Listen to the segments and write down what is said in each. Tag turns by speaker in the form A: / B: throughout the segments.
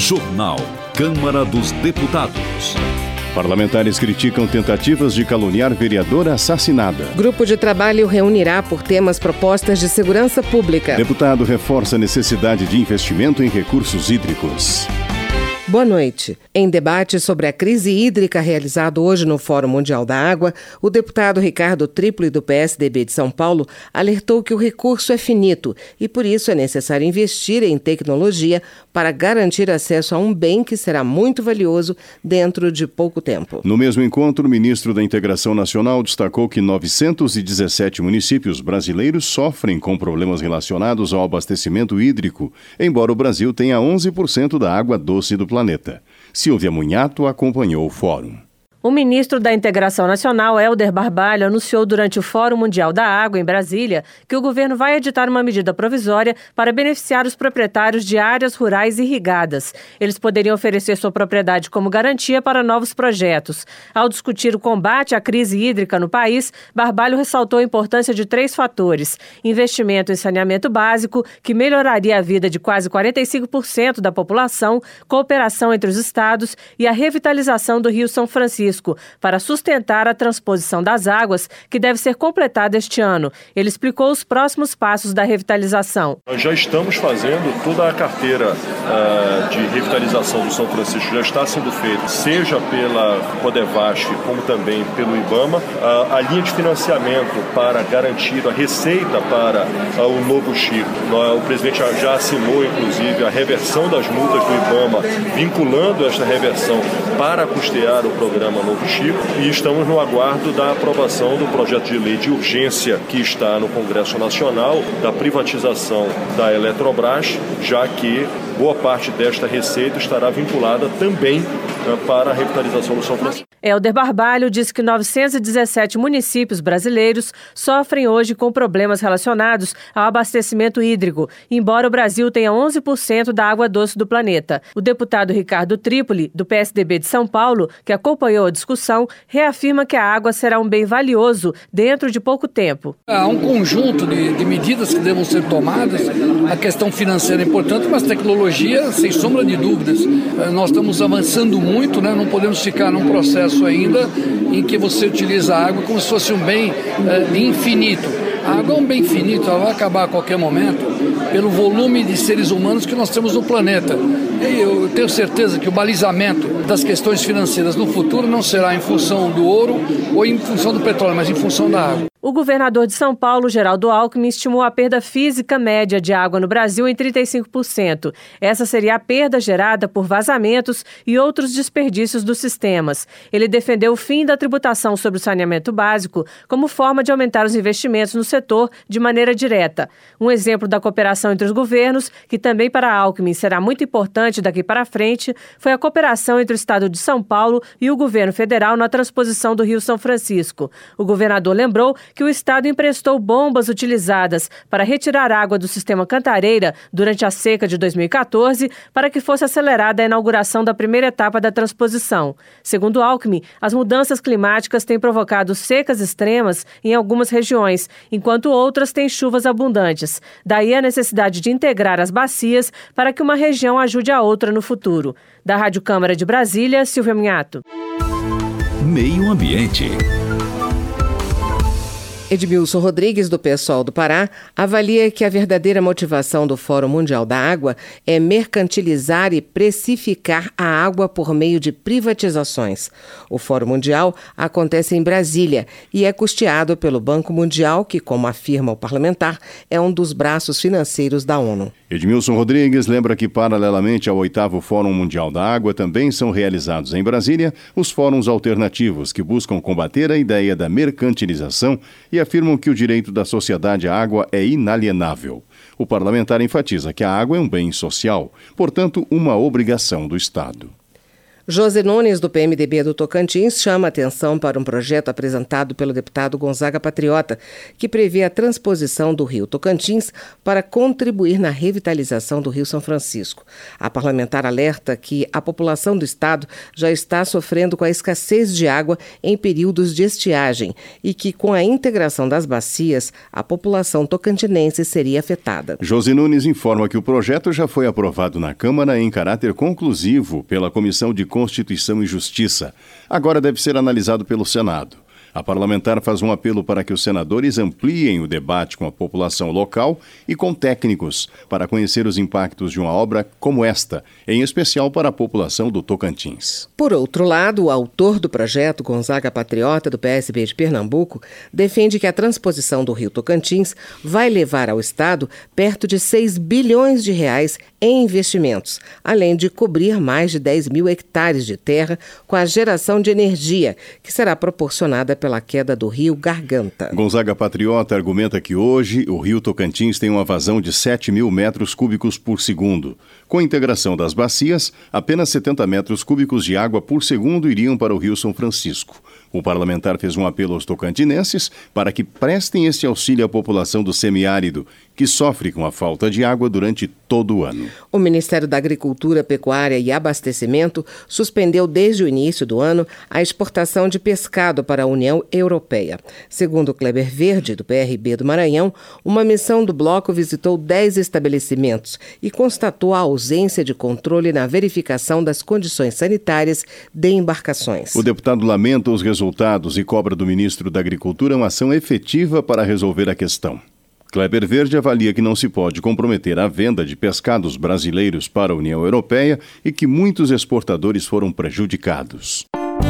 A: Jornal. Câmara dos Deputados.
B: Parlamentares criticam tentativas de caluniar vereadora assassinada.
C: Grupo de trabalho reunirá por temas propostas de segurança pública.
B: Deputado reforça a necessidade de investimento em recursos hídricos.
C: Boa noite. Em debate sobre a crise hídrica realizado hoje no Fórum Mundial da Água, o deputado Ricardo Tripoli, do PSDB de São Paulo, alertou que o recurso é finito e, por isso, é necessário investir em tecnologia para garantir acesso a um bem que será muito valioso dentro de pouco tempo.
B: No mesmo encontro, o ministro da Integração Nacional destacou que 917 municípios brasileiros sofrem com problemas relacionados ao abastecimento hídrico, embora o Brasil tenha 11% da água doce do planeta. Silvia Munhato acompanhou o fórum.
D: O ministro da Integração Nacional, Helder Barbalho, anunciou durante o Fórum Mundial da Água, em Brasília, que o governo vai editar uma medida provisória para beneficiar os proprietários de áreas rurais irrigadas. Eles poderiam oferecer sua propriedade como garantia para novos projetos. Ao discutir o combate à crise hídrica no país, Barbalho ressaltou a importância de 3 fatores: investimento em saneamento básico, que melhoraria a vida de quase 45% da população, cooperação entre os estados e a revitalização do Rio São Francisco, para sustentar a transposição das águas, que deve ser completada este ano. Ele explicou os próximos passos da revitalização.
E: Nós já estamos fazendo toda a carteira de revitalização do São Francisco, já está sendo feita, seja pela Codevasf, como também pelo IBAMA. A linha de financiamento para garantir a receita para o Novo Chico. O presidente já assinou, inclusive, a reversão das multas do IBAMA, vinculando esta reversão para custear o programa Novo Chico, e estamos no aguardo da aprovação do projeto de lei de urgência que está no Congresso Nacional, da privatização da Eletrobras, já que boa parte desta receita estará vinculada também para a revitalização do São Francisco.
D: Helder Barbalho disse que 917 municípios brasileiros sofrem hoje com problemas relacionados ao abastecimento hídrico, embora o Brasil tenha 11% da água doce do planeta. O deputado Ricardo Tripoli, do PSDB de São Paulo, que acompanhou a discussão, reafirma que a água será um bem valioso dentro de pouco tempo.
F: Há um conjunto de medidas que devem ser tomadas. A questão financeira é importante, mas tecnologia, sem sombra de dúvidas. Nós estamos avançando muito, né? Não podemos ficar num processo ainda em que você utiliza a água como se fosse um bem infinito. A água é um bem finito, ela vai acabar a qualquer momento pelo volume de seres humanos que nós temos no planeta. E eu tenho certeza que o balizamento das questões financeiras no futuro não será em função do ouro ou em função do petróleo, mas em função da água.
D: O governador de São Paulo, Geraldo Alckmin, estimou a perda física média de água no Brasil em 35%. Essa seria a perda gerada por vazamentos e outros desperdícios dos sistemas. Ele defendeu o fim da tributação sobre o saneamento básico como forma de aumentar os investimentos no setor de maneira direta. Um exemplo da cooperação entre os governos, que também para Alckmin será muito importante daqui para frente, foi a cooperação entre o Estado de São Paulo e o governo federal na transposição do Rio São Francisco. O governador lembrou que o Estado emprestou bombas utilizadas para retirar água do sistema Cantareira durante a seca de 2014 para que fosse acelerada a inauguração da primeira etapa da transposição. Segundo Alckmin, as mudanças climáticas têm provocado secas extremas em algumas regiões, enquanto outras têm chuvas abundantes. Daí a necessidade de integrar as bacias para que uma região ajude a outra no futuro. Da Rádio Câmara de Brasília, Silvia Munhato.
A: Meio Ambiente.
C: Edmilson Rodrigues, do PSOL do Pará, avalia que a verdadeira motivação do Fórum Mundial da Água é mercantilizar e precificar a água por meio de privatizações. O Fórum Mundial acontece em Brasília e é custeado pelo Banco Mundial, que, como afirma o parlamentar, é um dos braços financeiros da ONU.
B: Edmilson Rodrigues lembra que, paralelamente ao 8º Fórum Mundial da Água, também são realizados em Brasília os fóruns alternativos que buscam combater a ideia da mercantilização e afirmam que o direito da sociedade à água é inalienável. O parlamentar enfatiza que a água é um bem social, portanto, uma obrigação do Estado.
C: José Nunes, do PMDB do Tocantins, chama atenção para um projeto apresentado pelo deputado Gonzaga Patriota, que prevê a transposição do rio Tocantins para contribuir na revitalização do Rio São Francisco. A parlamentar alerta que a população do estado já está sofrendo com a escassez de água em períodos de estiagem e que, com a integração das bacias, a população tocantinense seria afetada.
B: José Nunes informa que o projeto já foi aprovado na Câmara em caráter conclusivo pela Comissão de Constituição e Justiça. Agora deve ser analisado pelo Senado. A parlamentar faz um apelo para que os senadores ampliem o debate com a população local e com técnicos para conhecer os impactos de uma obra como esta, em especial para a população do Tocantins.
C: Por outro lado, o autor do projeto, Gonzaga Patriota, do PSB de Pernambuco, defende que a transposição do Rio Tocantins vai levar ao Estado perto de 6 bilhões de reais em investimentos, além de cobrir mais de 10 mil hectares de terra com a geração de energia, que será proporcionada pela queda do rio Garganta.
B: Gonzaga Patriota argumenta que hoje o rio Tocantins tem uma vazão de 7 mil metros cúbicos por segundo. Com a integração das bacias, apenas 70 metros cúbicos de água por segundo iriam para o Rio São Francisco. O parlamentar fez um apelo aos tocantinenses para que prestem este auxílio à população do semiárido, que sofre com a falta de água durante todo o ano.
C: O Ministério da Agricultura, Pecuária e Abastecimento suspendeu desde o início do ano a exportação de pescado para a União Europeia. Segundo Kleber Verde, do PRB do Maranhão, uma missão do bloco visitou 10 estabelecimentos e constatou a ausência de controle na verificação das condições sanitárias de embarcações.
B: O deputado lamenta os resultados e cobra do ministro da Agricultura uma ação efetiva para resolver a questão. Kleber Verde avalia que não se pode comprometer a venda de pescados brasileiros para a União Europeia e que muitos exportadores foram prejudicados.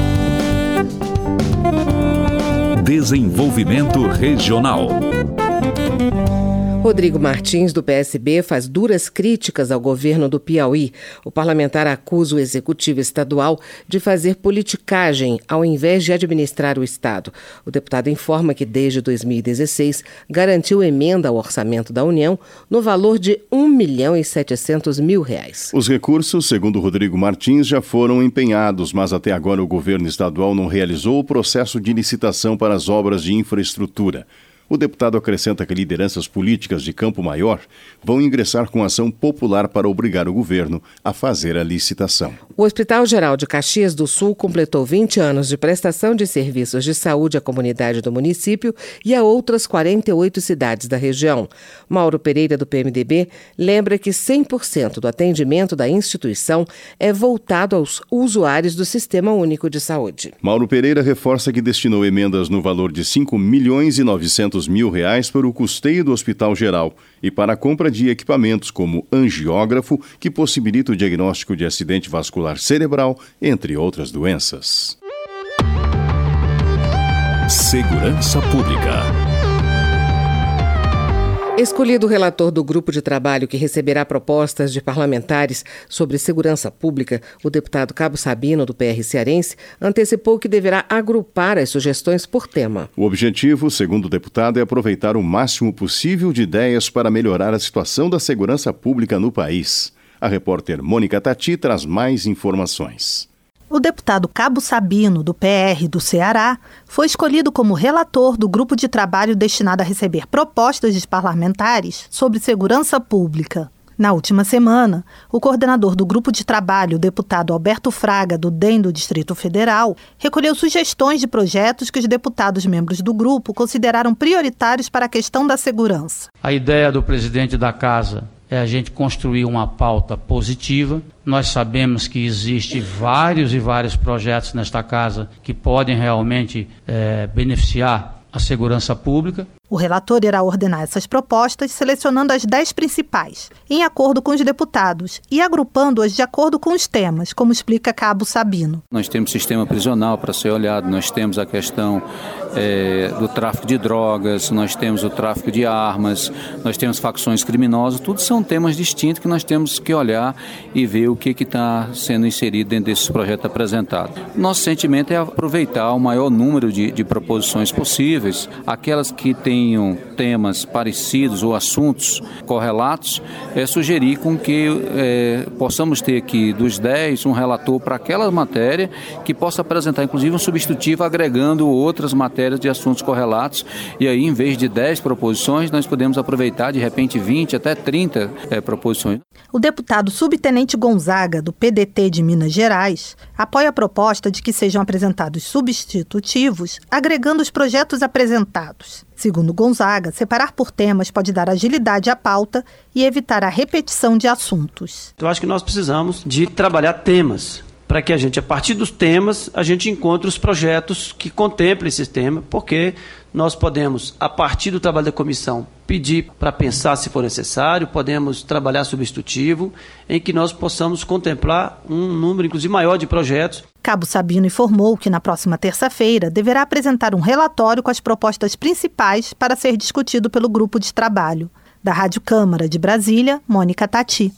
A: Desenvolvimento Regional.
C: Rodrigo Martins, do PSB, faz duras críticas ao governo do Piauí. O parlamentar acusa o executivo estadual de fazer politicagem ao invés de administrar o estado. O deputado informa que desde 2016 garantiu emenda ao orçamento da União no valor de R$1.700.000.
B: Os recursos, segundo Rodrigo Martins, já foram empenhados, mas até agora o governo estadual não realizou o processo de licitação para as obras de infraestrutura. O deputado acrescenta que lideranças políticas de Campo Maior vão ingressar com ação popular para obrigar o governo a fazer a licitação.
C: O Hospital Geral de Caxias do Sul completou 20 anos de prestação de serviços de saúde à comunidade do município e a outras 48 cidades da região. Mauro Pereira, do PMDB, lembra que 100% do atendimento da instituição é voltado aos usuários do Sistema Único de Saúde.
B: Mauro Pereira reforça que destinou emendas no valor de R$5.900.000 para o custeio do Hospital Geral e para a compra de equipamentos como angiógrafo, que possibilita o diagnóstico de acidente vascular cerebral, entre outras doenças.
A: Segurança Pública.
C: Escolhido o relator do grupo de trabalho que receberá propostas de parlamentares sobre segurança pública, o deputado Cabo Sabino, do PR cearense, antecipou que deverá agrupar as sugestões por tema.
B: O objetivo, segundo o deputado, é aproveitar o máximo possível de ideias para melhorar a situação da segurança pública no país. A repórter Mônica Tati traz mais informações.
G: O deputado Cabo Sabino, do PR do Ceará, foi escolhido como relator do grupo de trabalho destinado a receber propostas de parlamentares sobre segurança pública. Na última semana, o coordenador do grupo de trabalho, o deputado Alberto Fraga, do DEM do Distrito Federal, recolheu sugestões de projetos que os deputados membros do grupo consideraram prioritários para a questão da segurança.
H: A ideia do presidente da Casa é a gente construir uma pauta positiva. Nós sabemos que existem vários projetos nesta casa que podem realmente beneficiar a segurança pública.
G: O relator irá ordenar essas propostas, selecionando as 10 principais, em acordo com os deputados, e agrupando-as de acordo com os temas, como explica Cabo Sabino.
I: Nós temos sistema prisional para ser olhado, nós temos a questão do tráfico de drogas, nós temos o tráfico de armas, nós temos facções criminosas, tudo são temas distintos que nós temos que olhar e ver o que está sendo inserido dentro desses projetos apresentados. Nosso sentimento é aproveitar o maior número de proposições possíveis, aquelas que têm tenham temas parecidos ou assuntos correlatos, sugerir com que possamos ter aqui dos 10 um relator para aquela matéria que possa apresentar inclusive um substitutivo agregando outras matérias de assuntos correlatos, e aí em vez de 10 proposições nós podemos aproveitar de repente 20 até 30 proposições.
G: O deputado subtenente Gonzaga, do PDT de Minas Gerais, apoia a proposta de que sejam apresentados substitutivos, agregando os projetos apresentados. Segundo Gonzaga, separar por temas pode dar agilidade à pauta e evitar a repetição de assuntos.
J: Eu acho que nós precisamos de trabalhar temas, para que a gente, a partir dos temas, a gente encontre os projetos que contemplem esses temas, porque nós podemos, a partir do trabalho da comissão, pedir para pensar se for necessário, podemos trabalhar substitutivo, em que nós possamos contemplar um número, inclusive, maior de projetos.
G: Cabo Sabino informou que na próxima terça-feira deverá apresentar um relatório com as propostas principais para ser discutido pelo grupo de trabalho. Da Rádio Câmara de Brasília, Mônica Tati.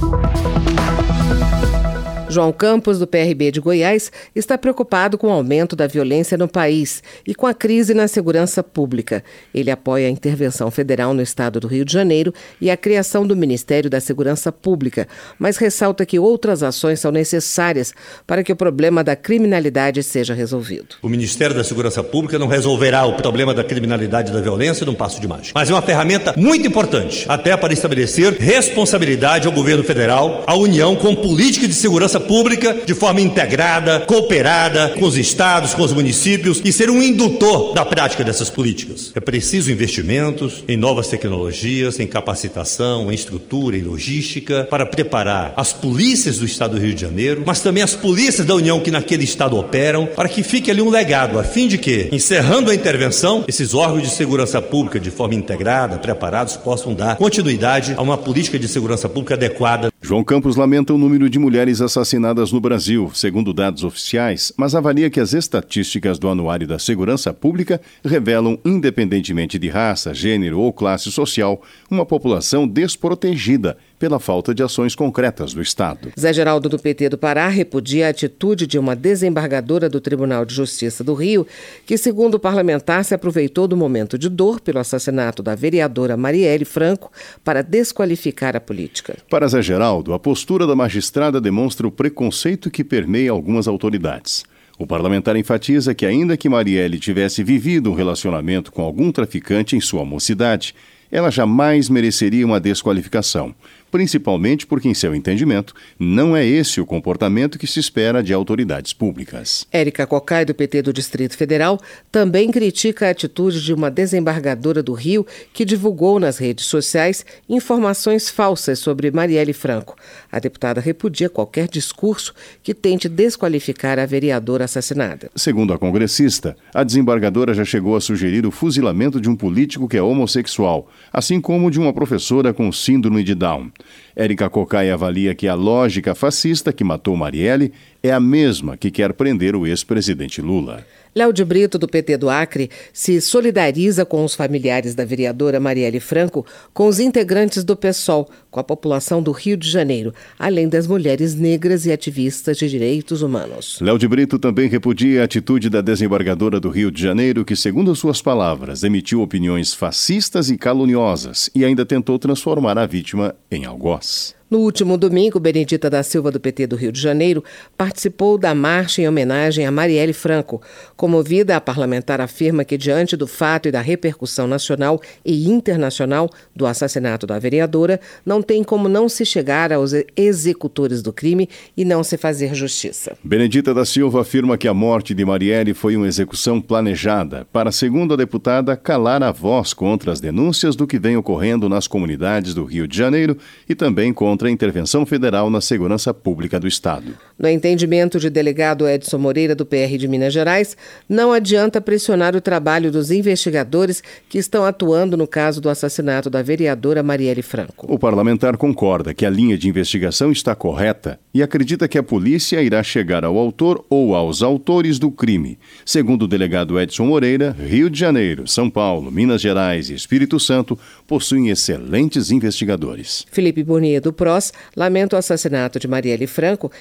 C: João Campos, do PRB de Goiás, está preocupado com o aumento da violência no país e com a crise na segurança pública. Ele apoia a intervenção federal no estado do Rio de Janeiro e a criação do Ministério da Segurança Pública, mas ressalta que outras ações são necessárias para que o problema da criminalidade seja resolvido.
K: O Ministério da Segurança Pública não resolverá o problema da criminalidade e da violência num passo de mágica, mas é uma ferramenta muito importante, até para estabelecer responsabilidade ao governo federal, à União, com política de segurança pública de forma integrada, cooperada com os estados, com os municípios e ser um indutor da prática dessas políticas. É preciso investimentos em novas tecnologias, em capacitação, em estrutura, em logística, para preparar as polícias do estado do Rio de Janeiro, mas também as polícias da União que naquele estado operam, para que fique ali um legado, a fim de que, encerrando a intervenção, esses órgãos de segurança pública de forma integrada, preparados, possam dar continuidade a uma política de segurança pública adequada.
B: João Campos lamenta o número de mulheres assassinadas no Brasil, segundo dados oficiais, mas avalia que as estatísticas do Anuário da Segurança Pública revelam, independentemente de raça, gênero ou classe social, uma população desprotegida pela falta de ações concretas do Estado.
C: Zé Geraldo, do PT do Pará, repudia a atitude de uma desembargadora do Tribunal de Justiça do Rio, que, segundo o parlamentar, se aproveitou do momento de dor pelo assassinato da vereadora Marielle Franco para desqualificar a política.
B: Para Zé Geraldo, a postura da magistrada demonstra o preconceito que permeia algumas autoridades. O parlamentar enfatiza que, ainda que Marielle tivesse vivido um relacionamento com algum traficante em sua mocidade, ela jamais mereceria uma desqualificação, principalmente porque, em seu entendimento, não é esse o comportamento que se espera de autoridades públicas.
C: Érica Cocai, do PT do Distrito Federal, também critica a atitude de uma desembargadora do Rio que divulgou nas redes sociais informações falsas sobre Marielle Franco. A deputada repudia qualquer discurso que tente desqualificar a vereadora assassinada.
B: Segundo a congressista, a desembargadora já chegou a sugerir o fuzilamento de um político que é homossexual, assim como de uma professora com síndrome de Down. Érica Cocai avalia que a lógica fascista que matou Marielle é a mesma que quer prender o ex-presidente Lula.
C: Léo de Brito, do PT do Acre, se solidariza com os familiares da vereadora Marielle Franco, com os integrantes do PSOL, com a população do Rio de Janeiro, além das mulheres negras e ativistas de direitos humanos.
B: Léo de Brito também repudia a atitude da desembargadora do Rio de Janeiro, que, segundo suas palavras, emitiu opiniões fascistas e caluniosas e ainda tentou transformar a vítima em algoz.
C: No último domingo, Benedita da Silva, do PT do Rio de Janeiro, participou da marcha em homenagem a Marielle Franco. Comovida, a parlamentar afirma que, diante do fato e da repercussão nacional e internacional do assassinato da vereadora, não tem como não se chegar aos executores do crime e não se fazer justiça.
B: Benedita da Silva afirma que a morte de Marielle foi uma execução planejada para, segundo a deputada, calar a voz contra as denúncias do que vem ocorrendo nas comunidades do Rio de Janeiro e também contra a intervenção federal na segurança pública do Estado.
C: No entendimento de delegado Edson Moreira, do PR de Minas Gerais, não adianta pressionar o trabalho dos investigadores que estão atuando no caso do assassinato da vereadora Marielle Franco.
B: O parlamentar concorda que a linha de investigação está correta e acredita que a polícia irá chegar ao autor ou aos autores do crime. Segundo o delegado Edson Moreira, Rio de Janeiro, São Paulo, Minas Gerais e Espírito Santo possuem excelentes investigadores.
C: Felipe Burnier, do PROS, lamenta o assassinato de Marielle Franco, que, segundo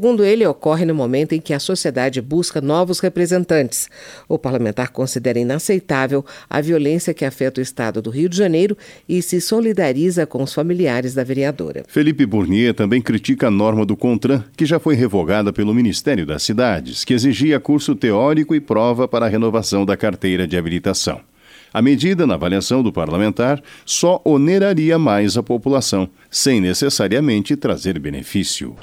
C: segundo ele, ocorre no momento em que a sociedade busca novos representantes. O parlamentar considera inaceitável a violência que afeta o estado do Rio de Janeiro e se solidariza com os familiares da vereadora.
B: Felipe Burnier também critica a norma do CONTRAN, que já foi revogada pelo Ministério das Cidades, que exigia curso teórico e prova para a renovação da carteira de habilitação. A medida, na avaliação do parlamentar, só oneraria mais a população, sem necessariamente trazer benefício.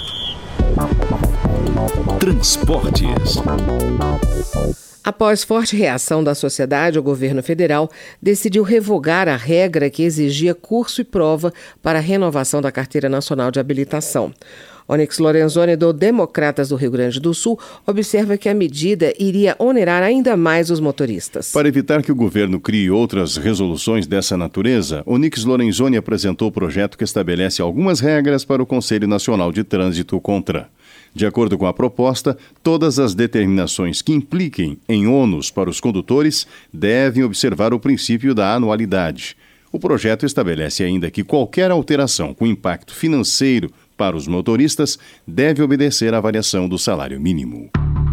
A: Transportes.
C: Após forte reação da sociedade, o governo federal decidiu revogar a regra que exigia curso e prova para a renovação da Carteira Nacional de Habilitação. Onyx Lorenzoni, do Democratas do Rio Grande do Sul, observa que a medida iria onerar ainda mais os motoristas.
B: Para evitar que o governo crie outras resoluções dessa natureza, Onyx Lorenzoni apresentou o projeto que estabelece algumas regras para o Conselho Nacional de Trânsito, CONTRAN. De acordo com a proposta, todas as determinações que impliquem em ônus para os condutores devem observar o princípio da anualidade. O projeto estabelece ainda que qualquer alteração com impacto financeiro para os motoristas deve obedecer à variação do salário mínimo.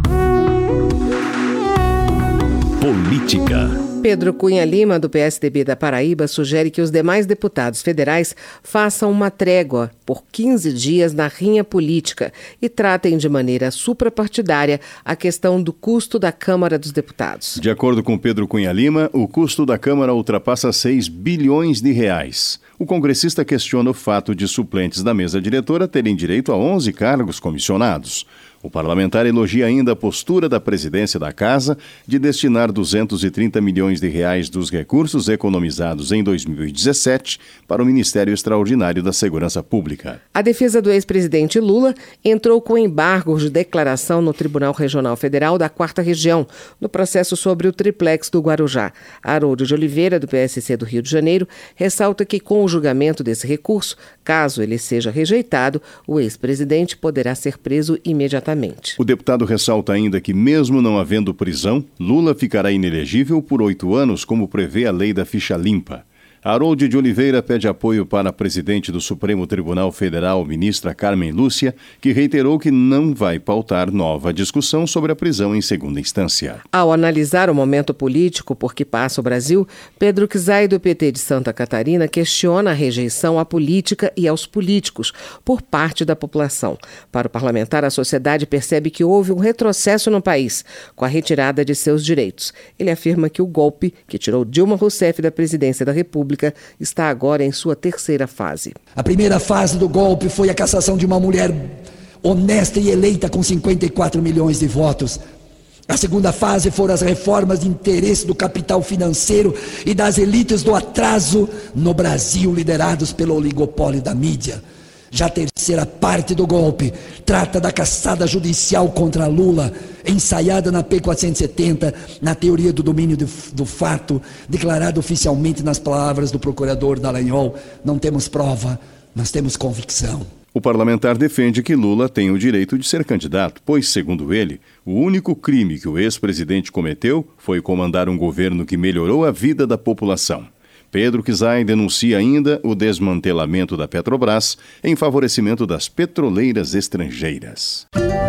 A: Política.
C: Pedro Cunha Lima, do PSDB da Paraíba, sugere que os demais deputados federais façam uma trégua por 15 dias na rinha política e tratem de maneira suprapartidária a questão do custo da Câmara dos Deputados.
B: De acordo com Pedro Cunha Lima, o custo da Câmara ultrapassa 6 bilhões de reais. O congressista questiona o fato de suplentes da mesa diretora terem direito a 11 cargos comissionados. O parlamentar elogia ainda a postura da presidência da Casa de destinar 230 milhões de reais dos recursos economizados em 2017 para o Ministério Extraordinário da Segurança Pública.
C: A defesa do ex-presidente Lula entrou com embargo de declaração no Tribunal Regional Federal da 4ª Região, no processo sobre o triplex do Guarujá. Haroldo de Oliveira, do PSC do Rio de Janeiro, ressalta que com o julgamento desse recurso, caso ele seja rejeitado, o ex-presidente poderá ser preso imediatamente.
B: O deputado ressalta ainda que, mesmo não havendo prisão, Lula ficará inelegível por 8 anos, como prevê a lei da ficha limpa. Haroldo de Oliveira pede apoio para a presidente do Supremo Tribunal Federal, ministra Carmen Lúcia, que reiterou que não vai pautar nova discussão sobre a prisão em segunda instância.
C: Ao analisar o momento político por que passa o Brasil, Pedro Kizai, do PT de Santa Catarina, questiona a rejeição à política e aos políticos por parte da população. Para o parlamentar, a sociedade percebe que houve um retrocesso no país, com a retirada de seus direitos. Ele afirma que o golpe que tirou Dilma Rousseff da presidência da República está agora em sua 3ª fase.
L: A primeira fase do golpe foi a cassação de uma mulher honesta e eleita com 54 milhões de votos. A segunda fase foram as reformas de interesse do capital financeiro e das elites do atraso no Brasil, liderados pelo oligopólio da mídia. Já a terceira parte do golpe trata da caçada judicial contra Lula, ensaiada na P470, na teoria do domínio do fato, declarado oficialmente nas palavras do procurador Dallagnol: não temos prova, mas temos convicção.
B: O parlamentar defende que Lula tem o direito de ser candidato, pois, segundo ele, o único crime que o ex-presidente cometeu foi comandar um governo que melhorou a vida da população. Pedro Kizai denuncia ainda o desmantelamento da Petrobras em favorecimento das petroleiras estrangeiras.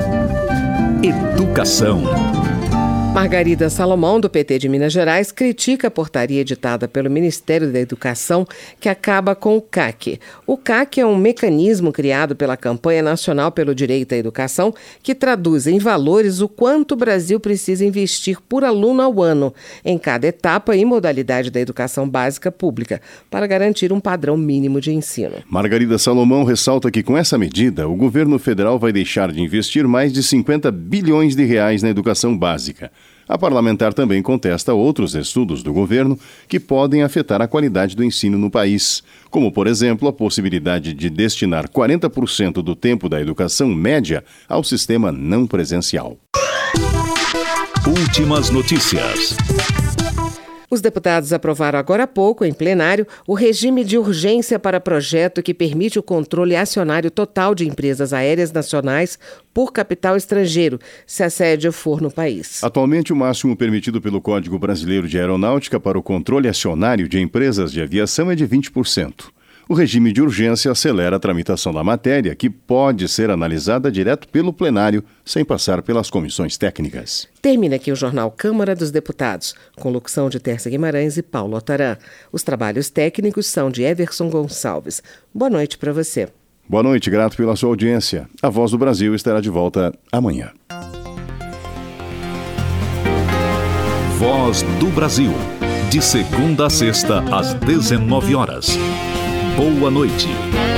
A: Educação.
C: Margarida Salomão, do PT de Minas Gerais, critica a portaria editada pelo Ministério da Educação que acaba com o CAC. O CAC é um mecanismo criado pela Campanha Nacional pelo Direito à Educação que traduz em valores o quanto o Brasil precisa investir por aluno ao ano em cada etapa e modalidade da educação básica pública para garantir um padrão mínimo de ensino.
B: Margarida Salomão ressalta que com essa medida o governo federal vai deixar de investir mais de 50 bilhões de reais na educação básica. A parlamentar também contesta outros estudos do governo que podem afetar a qualidade do ensino no país, como, por exemplo, a possibilidade de destinar 40% do tempo da educação média ao sistema não presencial.
A: Últimas notícias.
C: Os deputados aprovaram agora há pouco, em plenário, o regime de urgência para projeto que permite o controle acionário total de empresas aéreas nacionais por capital estrangeiro, se a sede for no país.
B: Atualmente, o máximo permitido pelo Código Brasileiro de Aeronáutica para o controle acionário de empresas de aviação é de 20%. O regime de urgência acelera a tramitação da matéria, que pode ser analisada direto pelo plenário, sem passar pelas comissões técnicas.
C: Termina aqui o Jornal Câmara dos Deputados, com locução de Tércia Guimarães e Paulo Otaran. Os trabalhos técnicos são de Everson Gonçalves. Boa noite para você.
B: Boa noite, grato pela sua audiência. A Voz do Brasil estará de volta amanhã.
A: Voz do Brasil. De segunda a sexta, às 19 horas. Boa noite.